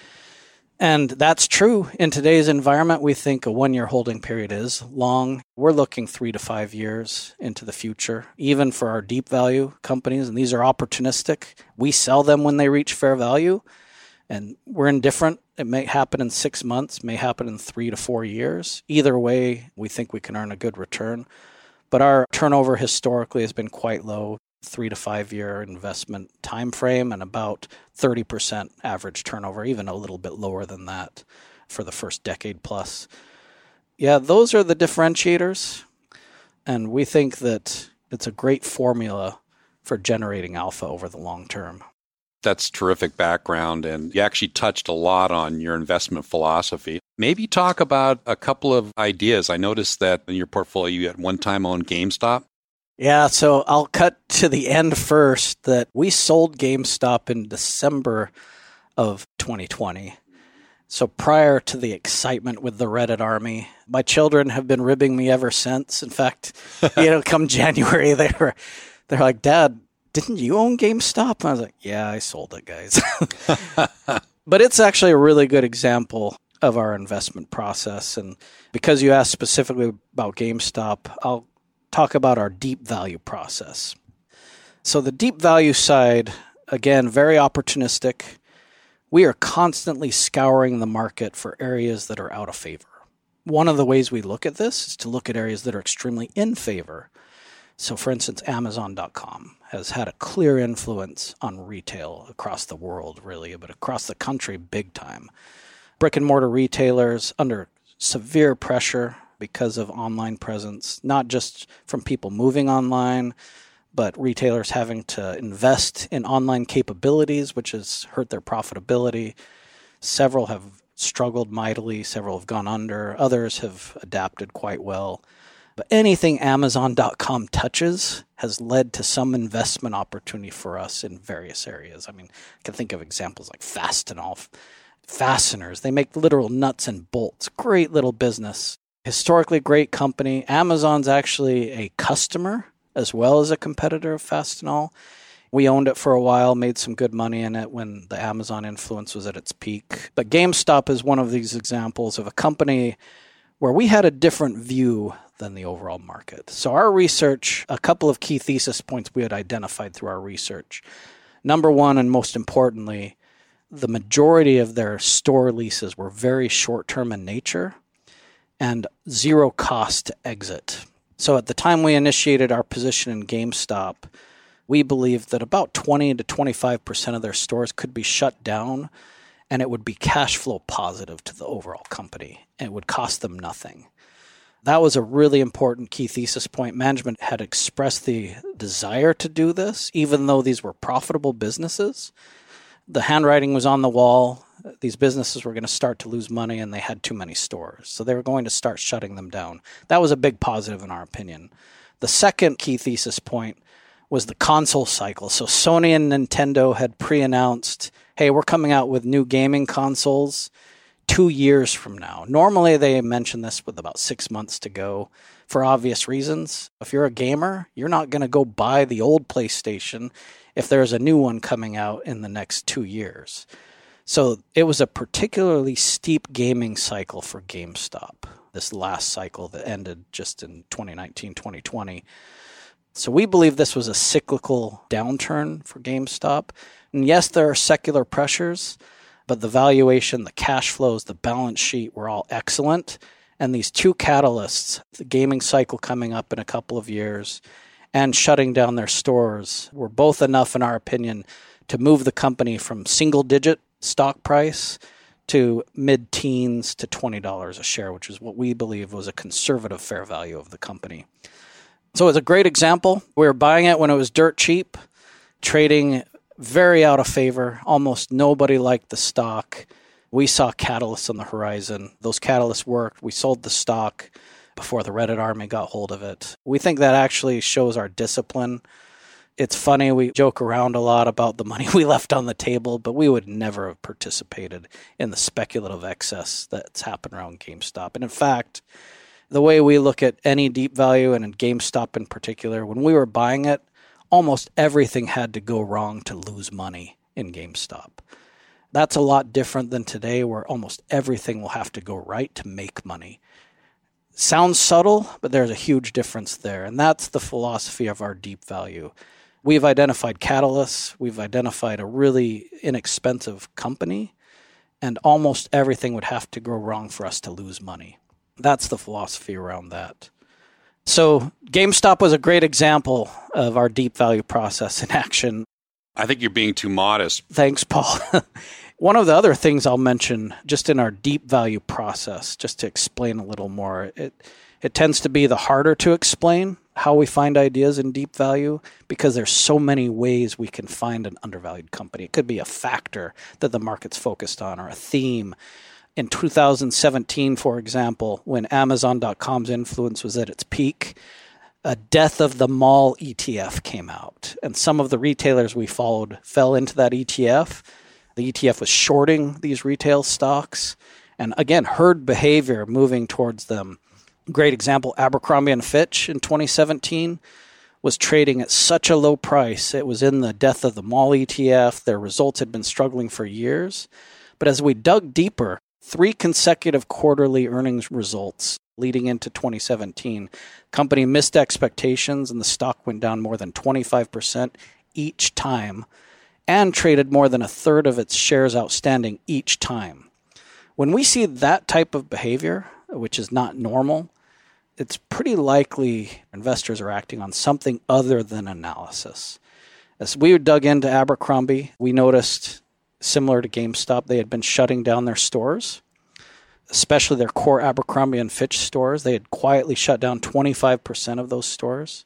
And that's true. In today's environment, we think a one-year holding period is long. We're looking three to five years into the future, even for our deep value companies, and these are opportunistic. We sell them when they reach fair value, And we're indifferent. It may happen in six months, may happen in three to four years. Either way, we think we can earn a good return. But our turnover historically has been quite low, three to five year investment time frame, and about thirty percent average turnover, even a little bit lower than that for the first decade plus. Yeah, those are the differentiators. And we think that it's a great formula for generating alpha over the long term. That's terrific background, and you actually touched a lot on your investment philosophy. Maybe talk about a couple of ideas. I noticed that in your portfolio you at one time owned GameStop. Yeah, so I'll cut to the end first, that we sold GameStop in December of twenty twenty. So prior to the excitement with the Reddit army, my children have been ribbing me ever since. In fact, you know, come January, they were they're like, "Dad, didn't you own GameStop?" And I was like, "Yeah, I sold it, guys." But it's actually a really good example of our investment process. And because you asked specifically about GameStop, I'll talk about our deep value process. So the deep value side, again, very opportunistic. We are constantly scouring the market for areas that are out of favor. One of the ways we look at this is to look at areas that are extremely in favor. So, for instance, Amazon dot com has had a clear influence on retail across the world, really, but across the country, big time. Brick and mortar retailers under severe pressure because of online presence, not just from people moving online, but retailers having to invest in online capabilities, which has hurt their profitability. Several have struggled mightily, several have gone under, others have adapted quite well. But anything Amazon dot com touches has led to some investment opportunity for us in various areas. I mean, I can think of examples like Fastenal, fasteners. They make literal nuts and bolts. Great little business. Historically great company. Amazon's actually a customer as well as a competitor of Fastenal. We owned it for a while, made some good money in it when the Amazon influence was at its peak. But GameStop is one of these examples of a company where we had a different view than the overall market. So our research, a couple of key thesis points we had identified through our research. Number one, and most importantly, the majority of their store leases were very short-term in nature and zero cost to exit. So at the time we initiated our position in GameStop, we believed that about twenty to twenty-five percent of their stores could be shut down, and it would be cash flow positive to the overall company, and it would cost them nothing. That was a really important key thesis point. Management had expressed the desire to do this, even though these were profitable businesses. The handwriting was on the wall. These businesses were going to start to lose money, and they had too many stores. So they were going to start shutting them down. That was a big positive in our opinion. The second key thesis point was the console cycle. So Sony and Nintendo had pre-announced, hey, we're coming out with new gaming consoles two years from now. Normally they mention this with about six months to go for obvious reasons. If you're a gamer, you're not going to go buy the old PlayStation if there's a new one coming out in the next two years. So it was a particularly steep gaming cycle for GameStop, this last cycle that ended just in twenty nineteen, twenty twenty. So we believe this was a cyclical downturn for GameStop. And yes, there are secular pressures, but the valuation, the cash flows, the balance sheet were all excellent. And these two catalysts, the gaming cycle coming up in a couple of years and shutting down their stores, were both enough, in our opinion, to move the company from single-digit stock price to mid-teens to twenty dollars a share, which is what we believe was a conservative fair value of the company. So it's a great example. We were buying it when it was dirt cheap, trading very out of favor. Almost nobody liked the stock. We saw catalysts on the horizon. Those catalysts worked. We sold the stock before the Reddit army got hold of it. We think that actually shows our discipline. It's funny, we joke around a lot about the money we left on the table, but we would never have participated in the speculative excess that's happened around GameStop. And in fact, the way we look at any deep value, and in GameStop in particular, when we were buying it, almost everything had to go wrong to lose money in GameStop. That's a lot different than today, where almost everything will have to go right to make money. Sounds subtle, but there's a huge difference there. And that's the philosophy of our deep value. We've identified catalysts. We've identified a really inexpensive company, and almost everything would have to go wrong for us to lose money. That's the philosophy around that. So GameStop was a great example of our deep value process in action. I think you're being too modest. Thanks, Paul. One of the other things I'll mention just in our deep value process, just to explain a little more, it it tends to be the harder to explain how we find ideas in deep value because there's so many ways we can find an undervalued company. It could be a factor that the market's focused on or a theme. In two thousand seventeen, for example, when Amazon dot com's influence was at its peak, a Death of the Mall E T F came out. And some of the retailers we followed fell into that E T F. The E T F was shorting these retail stocks. And again, herd behavior moving towards them. Great example, Abercrombie and Fitch in twenty seventeen was trading at such a low price. It was in the Death of the Mall E T F. Their results had been struggling for years. But as we dug deeper, three consecutive quarterly earnings results leading into twenty seventeen. Company missed expectations and the stock went down more than twenty-five percent each time and traded more than a third of its shares outstanding each time. When we see that type of behavior, which is not normal, it's pretty likely investors are acting on something other than analysis. As we dug into Abercrombie, we noticed, similar to GameStop, they had been shutting down their stores, especially their core Abercrombie and Fitch stores. They had quietly shut down twenty-five percent of those stores.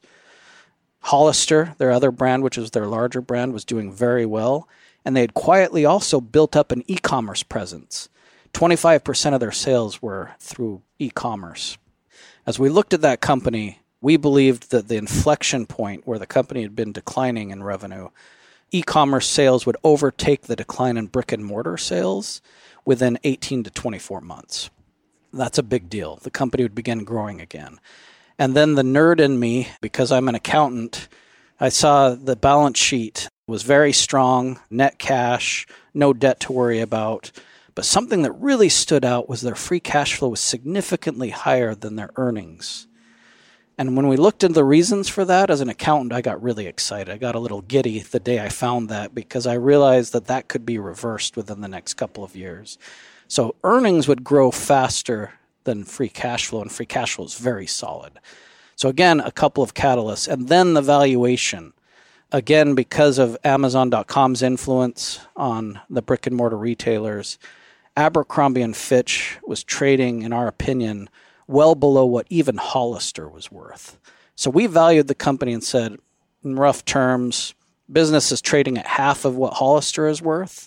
Hollister, their other brand, which is their larger brand, was doing very well. And they had quietly also built up an e-commerce presence. twenty-five percent of their sales were through e-commerce. As we looked at that company, we believed that the inflection point where the company had been declining in revenue, e-commerce sales would overtake the decline in brick and mortar sales within eighteen to twenty-four months. That's a big deal. The company would begin growing again. And then the nerd in me, because I'm an accountant, I saw the balance sheet was very strong, net cash, no debt to worry about. But something that really stood out was their free cash flow was significantly higher than their earnings. And when we looked into the reasons for that, as an accountant, I got really excited. I got a little giddy the day I found that because I realized that that could be reversed within the next couple of years. So earnings would grow faster than free cash flow, and free cash flow is very solid. So again, a couple of catalysts. And then the valuation. Again, because of Amazon dot com's influence on the brick and mortar retailers, Abercrombie and Fitch was trading, in our opinion, well below what even Hollister was worth. So we valued the company and said, in rough terms, business is trading at half of what Hollister is worth.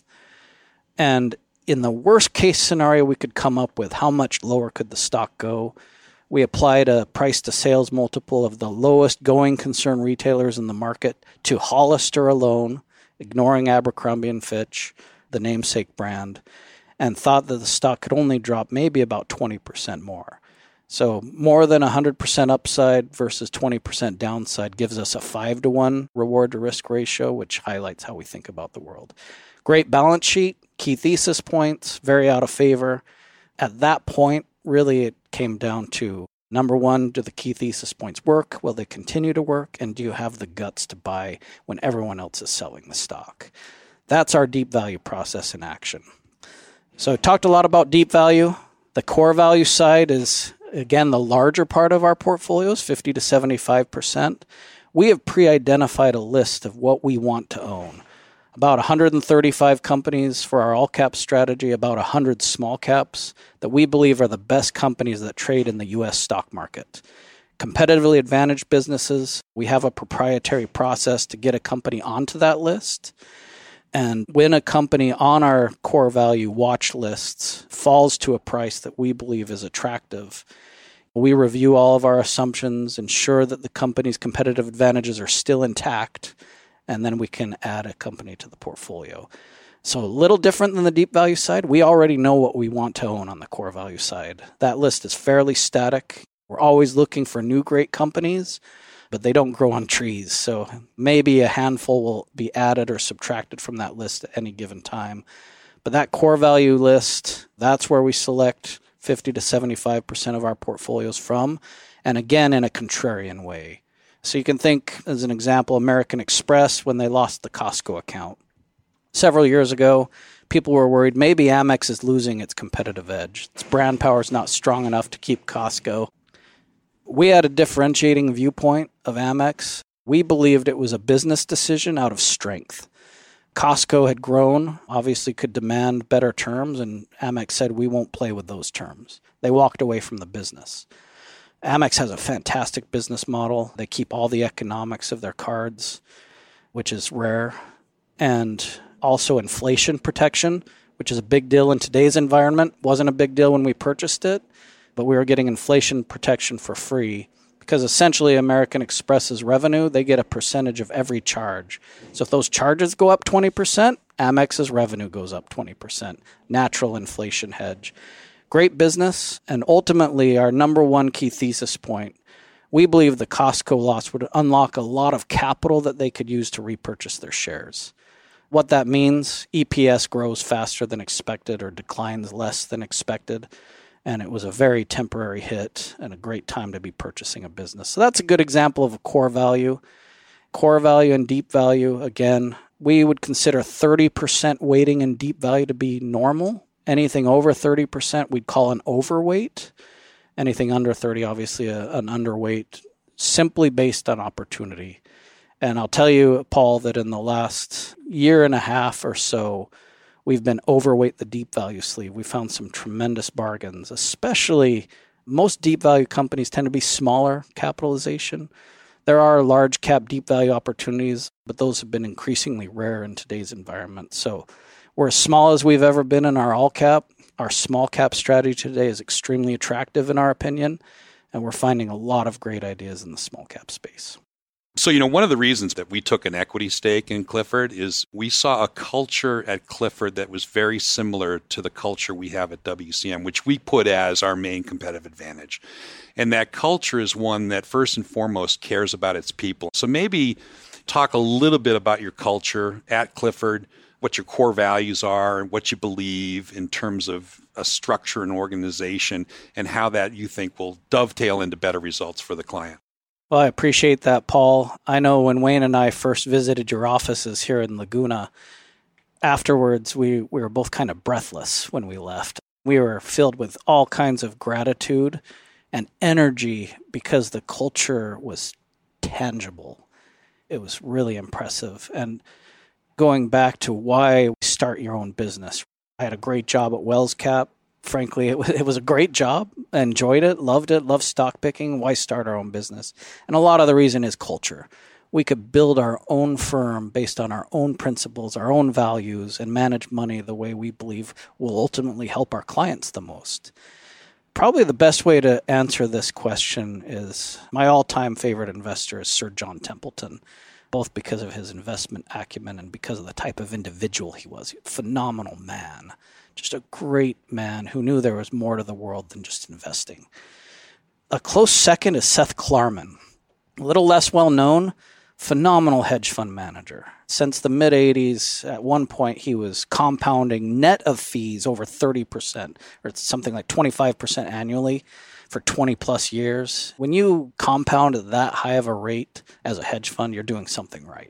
And in the worst case scenario we could come up with, how much lower could the stock go? We applied a price to sales multiple of the lowest going concern retailers in the market to Hollister alone, ignoring Abercrombie and Fitch, the namesake brand, and thought that the stock could only drop maybe about twenty percent more. So more than one hundred percent upside versus twenty percent downside gives us a five to one reward to risk ratio, which highlights how we think about the world. Great balance sheet, key thesis points, very out of favor. At that point, really it came down to, number one, do the key thesis points work? Will they continue to work? And do you have the guts to buy when everyone else is selling the stock? That's our deep value process in action. So I talked a lot about deep value. The core value side is, again, the larger part of our portfolios, fifty to seventy-five percent. We have pre-identified a list of what we want to own. About one hundred thirty-five companies for our all-cap strategy, about one hundred small caps that we believe are the best companies that trade in the U S stock market. Competitively advantaged businesses, we have a proprietary process to get a company onto that list. And when a company on our core value watch lists falls to a price that we believe is attractive, we review all of our assumptions, ensure that the company's competitive advantages are still intact, and then we can add a company to the portfolio. So a little different than the deep value side. We already know what we want to own on the core value side. That list is fairly static. We're always looking for new great companies, but they don't grow on trees. So maybe a handful will be added or subtracted from that list at any given time. But that core value list, that's where we select fifty to seventy-five percent of our portfolios from. And again, in a contrarian way. So you can think, as an example, American Express when they lost the Costco account. Several years ago, people were worried maybe Amex is losing its competitive edge. Its brand power is not strong enough to keep Costco. We had a differentiating viewpoint of Amex. We believed it was a business decision out of strength. Costco had grown, obviously could demand better terms, and Amex said, we won't play with those terms. They walked away from the business. Amex has a fantastic business model. They keep all the economics of their cards, which is rare, and also inflation protection, which is a big deal in today's environment. Wasn't a big deal when we purchased it, but we were getting inflation protection for free because essentially American Express's revenue, they get a percentage of every charge. So if those charges go up twenty percent, Amex's revenue goes up twenty percent. Natural inflation hedge. Great business, and ultimately our number one key thesis point, we believe the Costco loss would unlock a lot of capital that they could use to repurchase their shares. What that means, E P S grows faster than expected or declines less than expected. And it was a very temporary hit and a great time to be purchasing a business. So that's a good example of a core value. Core value and deep value, again, we would consider thirty percent weighting in deep value to be normal. Anything over thirty percent we'd call an overweight. Anything under thirty, obviously a, an underweight, simply based on opportunity. And I'll tell you, Paul, that in the last year and a half or so, we've been overweight the deep value sleeve. We found some tremendous bargains, especially most deep value companies tend to be smaller capitalization. There are large cap deep value opportunities, but those have been increasingly rare in today's environment. So we're as small as we've ever been in our all cap. Our small cap strategy today is extremely attractive in our opinion, and we're finding a lot of great ideas in the small cap space. So, you know, one of the reasons that we took an equity stake in Clifford is we saw a culture at Clifford that was very similar to the culture we have at W C M, which we put as our main competitive advantage. And that culture is one that first and foremost cares about its people. So maybe talk a little bit about your culture at Clifford, what your core values are, and what you believe in terms of a structure and organization, and how that you think will dovetail into better results for the client. Well, I appreciate that, Paul. I know when Wayne and I first visited your offices here in Laguna, afterwards we, we were both kind of breathless when we left. We were filled with all kinds of gratitude and energy because the culture was tangible. It was really impressive. And going back to why start your own business, I had a great job at WellsCap. Frankly, it was, it was a great job. I enjoyed it, loved it, loved stock picking. Why start our own business? And a lot of the reason is culture. We could build our own firm based on our own principles, our own values, and manage money the way we believe will ultimately help our clients the most. Probably the best way to answer this question is my all-time favorite investor is Sir John Templeton, both because of his investment acumen and because of the type of individual he was. A phenomenal man. Just a great man who knew there was more to the world than just investing. A close second is Seth Klarman. A little less well known, phenomenal hedge fund manager. Since the mid-eighties, at one point he was compounding net of fees over thirty percent, or something like twenty-five percent annually for twenty plus years. When you compound at that high of a rate as a hedge fund, you're doing something right.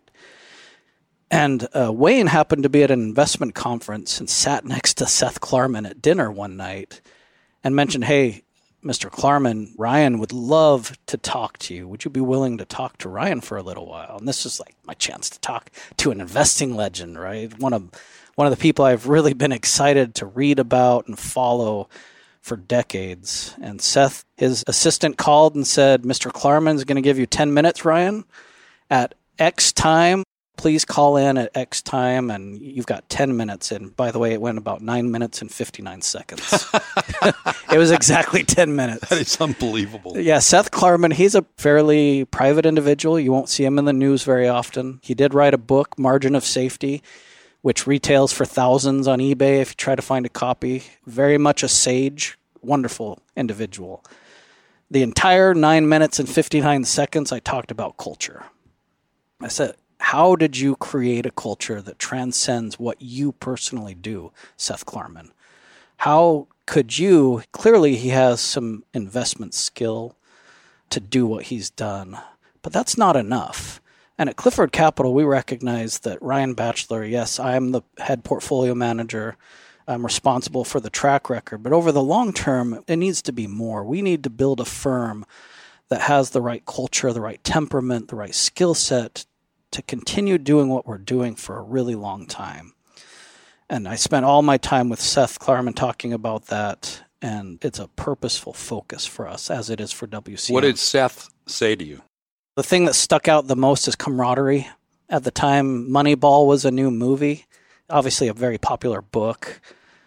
And uh, Wayne happened to be at an investment conference and sat next to Seth Klarman at dinner one night and mentioned, hey, Mister Klarman, Ryan would love to talk to you. Would you be willing to talk to Ryan for a little while? And this was like my chance to talk to an investing legend, right? One of one of the people I've really been excited to read about and follow for decades. And Seth, his assistant, called and said, Mister Klarman's going to give you ten minutes, Ryan, at X time. Please call in at X time, and you've got ten minutes. And by the way, it went about nine minutes and fifty-nine seconds. It was exactly ten minutes. That is unbelievable. Yeah, Seth Klarman, he's a fairly private individual. You won't see him in the news very often. He did write a book, Margin of Safety, which retails for thousands on eBay if you try to find a copy. Very much a sage, wonderful individual. The entire nine minutes and fifty-nine seconds, I talked about culture. I said, how did you create a culture that transcends what you personally do, Seth Klarman? How could you, clearly he has some investment skill to do what he's done, But that's not enough. And at Clifford Capital, we recognize that Ryan Batchelor, yes, I'm the head portfolio manager. I'm responsible for the track record. But over the long term, it needs to be more. We need to build a firm that has the right culture, the right temperament, the right skill set to continue doing what we're doing for a really long time. And I spent all my time with Seth Klarman talking about that, and it's a purposeful focus for us, as it is for W C M. What did Seth say to you? The thing that stuck out the most is camaraderie. At the time, Moneyball was a new movie, obviously a very popular book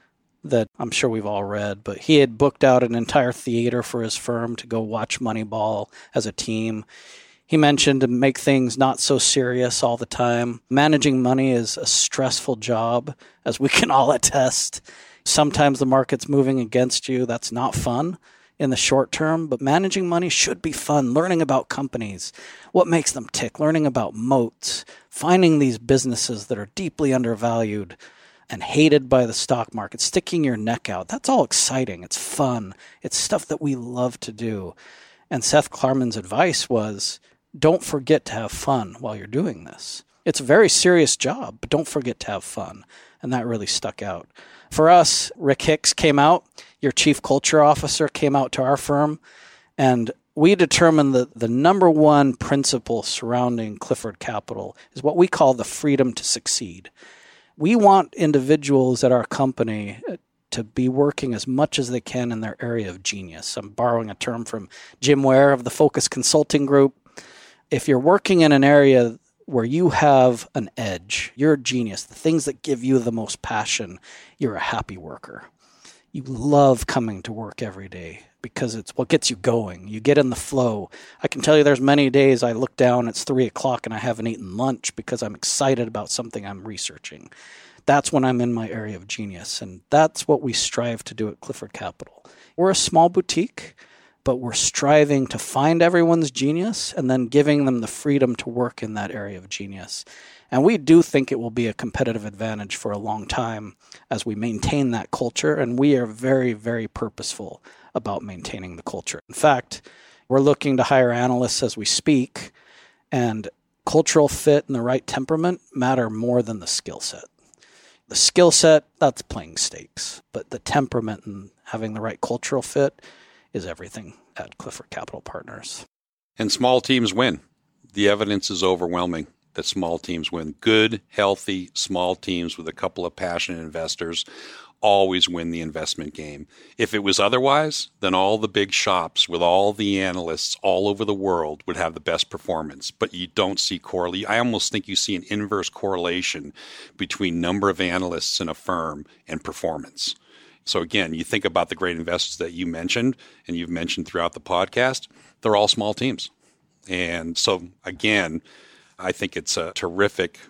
that I'm sure we've all read, but he had booked out an entire theater for his firm to go watch Moneyball as a team. He mentioned to make things not so serious all the time. Managing money is a stressful job, as we can all attest. Sometimes the market's moving against you. That's not fun in the short term, but managing money should be fun. Learning about companies, what makes them tick, learning about moats, finding these businesses that are deeply undervalued and hated by the stock market, sticking your neck out. That's all exciting. It's fun. It's stuff that we love to do. And Seth Klarman's advice was, don't forget to have fun while you're doing this. It's a very serious job, but don't forget to have fun. And that really stuck out. For us, Rick Hicks came out, your chief culture officer came out to our firm, and we determined that the number one principle surrounding Clifford Capital is what we call the freedom to succeed. We want individuals at our company to be working as much as they can in their area of genius. I'm borrowing a term from Jim Ware of the Focus Consulting Group. If you're working in an area where you have an edge, you're a genius, the things that give you the most passion, you're a happy worker. You love coming to work every day because it's what gets you going. You get in the flow. I can tell you there's many days I look down, it's three o'clock and I haven't eaten lunch because I'm excited about something I'm researching. That's when I'm in my area of genius, and that's what we strive to do at Clifford Capital. We're a small boutique, but we're striving to find everyone's genius and then giving them the freedom to work in that area of genius. And we do think it will be a competitive advantage for a long time as we maintain that culture, and we are very, very purposeful about maintaining the culture. In fact, we're looking to hire analysts as we speak, and cultural fit and the right temperament matter more than the skill set. The skill set, that's playing stakes, but the temperament and having the right cultural fit is everything at Clifford Capital Partners. And small teams win. The evidence is overwhelming that small teams win. Good, healthy, small teams with a couple of passionate investors always win the investment game. If it was otherwise, then all the big shops with all the analysts all over the world would have the best performance. But you don't see correlation. I almost think you see an inverse correlation between number of analysts in a firm and performance. So again, you think about the great investors that you mentioned and you've mentioned throughout the podcast, they're all small teams. And so again, I think it's a terrific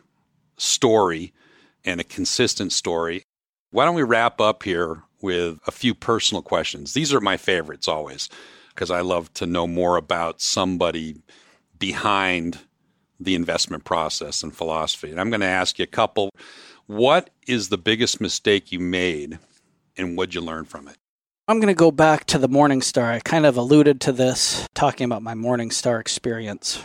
story and a consistent story. Why don't we wrap up here with a few personal questions? These are my favorites always, because I love to know more about somebody behind the investment process and philosophy. And I'm going to ask you a couple. What is the biggest mistake you made, and what'd you learn from it? I'm going to go back to the Morningstar. I kind of alluded to this, talking about my Morningstar experience.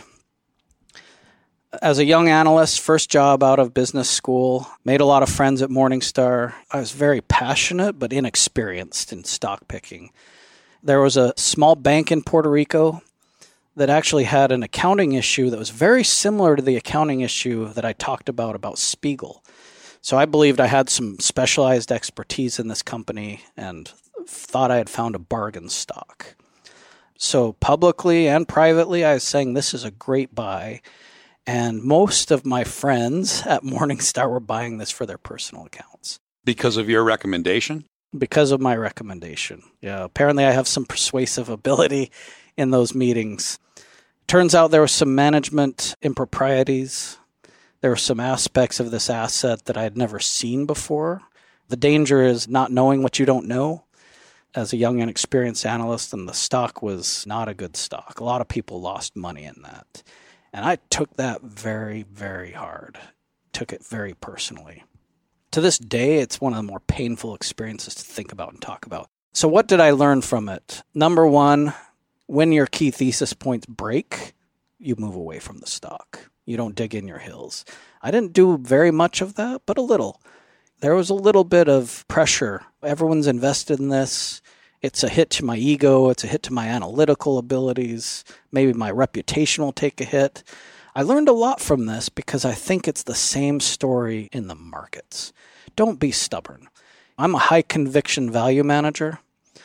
As a young analyst, first job out of business school, made a lot of friends at Morningstar. I was very passionate but inexperienced in stock picking. There was a small bank in Puerto Rico that actually had an accounting issue that was very similar to the accounting issue that I talked about, about Spiegel. So I believed I had some specialized expertise in this company and thought I had found a bargain stock. So publicly and privately, I was saying this is a great buy. And most of my friends at Morningstar were buying this for their personal accounts. Because of your recommendation? Because of my recommendation. Yeah, apparently I have some persuasive ability in those meetings. Turns out there were some management improprieties. There were some aspects of this asset that I had never seen before. The danger is not knowing what you don't know. As a young and experienced analyst, and the stock was not a good stock. A lot of people lost money in that. And I took that very, very hard, took it very personally. To this day, it's one of the more painful experiences to think about and talk about. So what did I learn from it? Number one, when your key thesis points break, you move away from the stock. You don't dig in your heels. I didn't do very much of that, but a little. There was a little bit of pressure. Everyone's invested in this. It's a hit to my ego. It's a hit to my analytical abilities. Maybe my reputation will take a hit. I learned a lot from this because I think it's the same story in the markets. Don't be stubborn. I'm a high conviction value manager,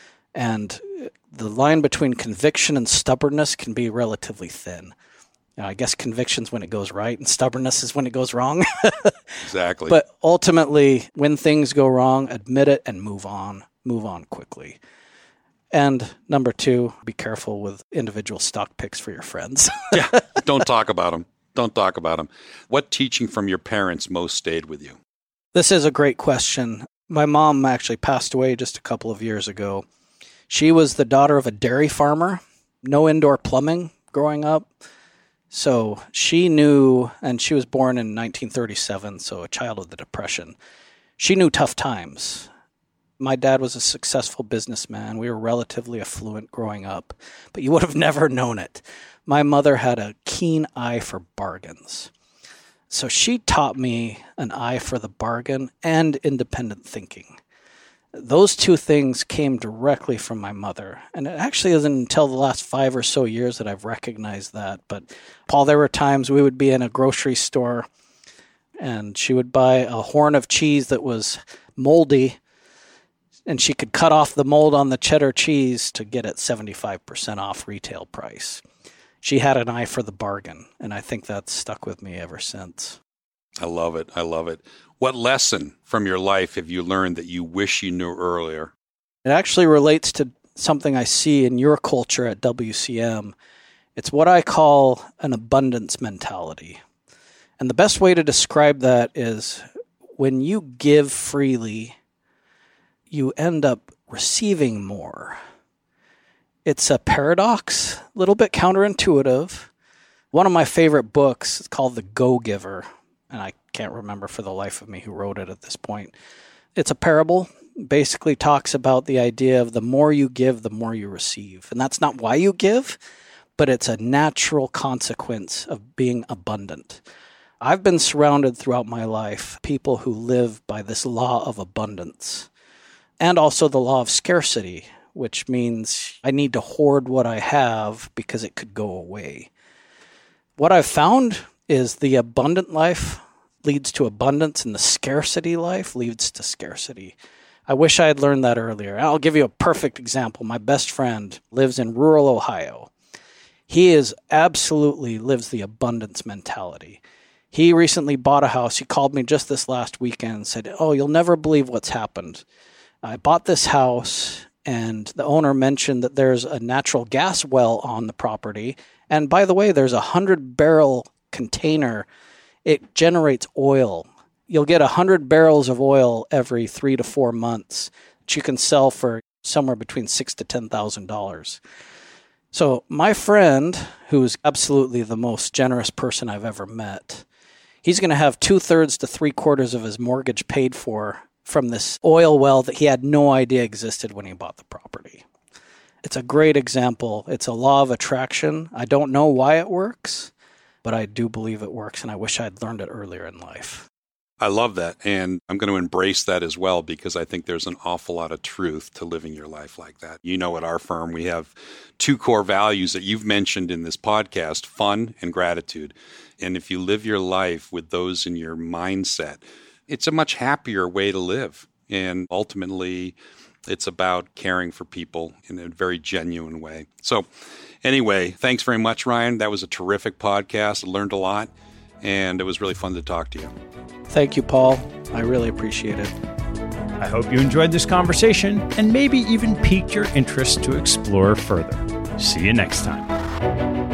and the line between conviction and stubbornness can be relatively thin. You know, I guess conviction's when it goes right, and stubbornness is when it goes wrong. Exactly. But ultimately, when things go wrong, admit it and move on. Move on quickly. And number two, be careful with individual stock picks for your friends. Yeah, don't talk about them. Don't talk about them. What teaching from your parents most stayed with you? This is a great question. My mom actually passed away just a couple of years ago. She was the daughter of a dairy farmer, no indoor plumbing growing up. So she knew, and she was born in nineteen thirty-seven, so a child of the Depression. She knew tough times. My dad was a successful businessman. We were relatively affluent growing up, but you would have never known it. My mother had a keen eye for bargains. So she taught me an eye for the bargain and independent thinking. Those two things came directly from my mother. And it actually isn't until the last five or so years that I've recognized that. But, Paul, there were times we would be in a grocery store and she would buy a horn of cheese that was moldy, and she could cut off the mold on the cheddar cheese to get it seventy-five percent off retail price. She had an eye for the bargain, and I think that's stuck with me ever since. I love it. I love it. What lesson from your life have you learned that you wish you knew earlier? It actually relates to something I see in your culture at W C M. It's what I call an abundance mentality. And the best way to describe that is when you give freely, you end up receiving more. It's a paradox, a little bit counterintuitive. One of my favorite books is called The Go-Giver, and I can't remember for the life of me who wrote it at this point. It's a parable, basically talks about the idea of the more you give, the more you receive. And that's not why you give, but it's a natural consequence of being abundant. I've been surrounded throughout my life people who live by this law of abundance. And also the law of scarcity, which means I need to hoard what I have because it could go away. What I've found is the abundant life leads to abundance and the scarcity life leads to scarcity. I wish I had learned that earlier. I'll give you a perfect example. My best friend lives in rural Ohio. He is absolutely lives the abundance mentality. He recently bought a house. He called me just this last weekend and said, "Oh, you'll never believe what's happened. I bought this house, and the owner mentioned that there's a natural gas well on the property. And by the way, there's a hundred-barrel container. It generates oil. You'll get one hundred barrels of oil every three to four months that you can sell for somewhere between six thousand to ten thousand dollars. So my friend, who's absolutely the most generous person I've ever met, he's going to have two-thirds to three-quarters of his mortgage paid for from this oil well that he had no idea existed when he bought the property. It's a great example. It's a law of attraction. I don't know why it works, but I do believe it works, and I wish I'd learned it earlier in life. I love that, and I'm going to embrace that as well because I think there's an awful lot of truth to living your life like that. You know, at our firm, we have two core values that you've mentioned in this podcast, fun and gratitude. And if you live your life with those in your mindset, it's a much happier way to live. And ultimately, it's about caring for people in a very genuine way. So anyway, thanks very much, Ryan. That was a terrific podcast. I learned a lot, and it was really fun to talk to you. Thank you, Paul. I really appreciate it. I hope you enjoyed this conversation and maybe even piqued your interest to explore further. See you next time.